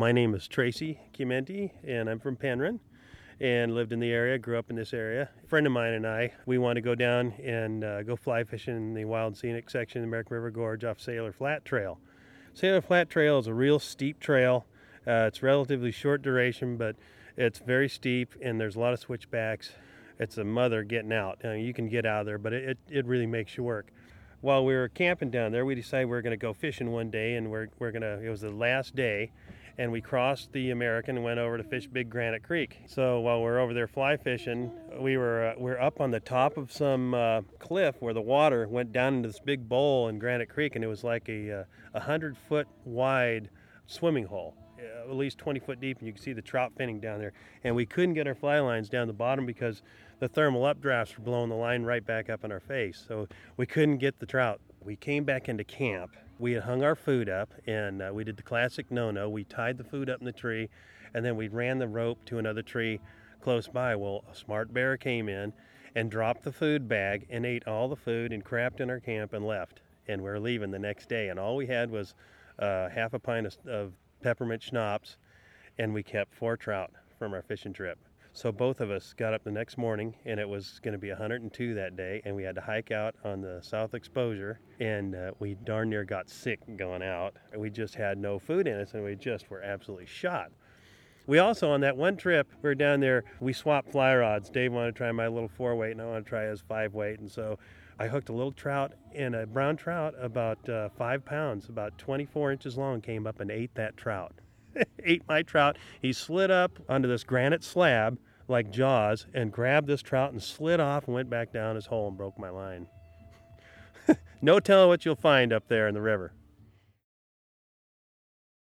My name is Tracy Chiumenti, and I'm from Penryn and lived in the area, grew up in this area. A friend of mine and I, we want to go down and go fly fishing in the wild scenic section of the American River Gorge off Sailor Flat Trail. Sailor Flat Trail is a real steep trail. It's relatively short duration, but it's very steep and there's a lot of switchbacks. It's a mother getting out. You can get out of there, but it really makes you work. While we were camping down there, we decided we were going to go fishing one day, and it was the last day, and we crossed the American and went over to fish Big Granite Creek. So while we were over there fly fishing, we're up on the top of some cliff where the water went down into this big bowl in Granite Creek, and it was like a 100-foot wide swimming hole, at least 20 foot deep, and you could see the trout finning down there. And we couldn't get our fly lines down the bottom because the thermal updrafts were blowing the line right back up in our face. So we couldn't get the trout. We came back into camp. We had hung our food up, and we did the classic no-no. We tied the food up in the tree, and then we ran the rope to another tree close by. Well, a smart bear came in and dropped the food bag and ate all the food and crapped in our camp and left. And we were leaving the next day, and all we had was half a pint of peppermint schnapps, and we kept 4 trout from our fishing trip. So both of us got up the next morning, and it was going to be 102 that day, and we had to hike out on the south exposure, and we darn near got sick going out. We just had no food in us, and we just were absolutely shot. We also, on that one trip, we were down there, we swapped fly rods. Dave wanted to try my little 4-weight, and I wanted to try his 5-weight, and so I hooked a little trout, and a brown trout about 5 pounds, about 24 inches long, came up and ate that trout. Ate my trout. He slid up onto this granite slab like Jaws and grabbed this trout and slid off and went back down his hole and broke my line. No telling what you'll find up there in the river.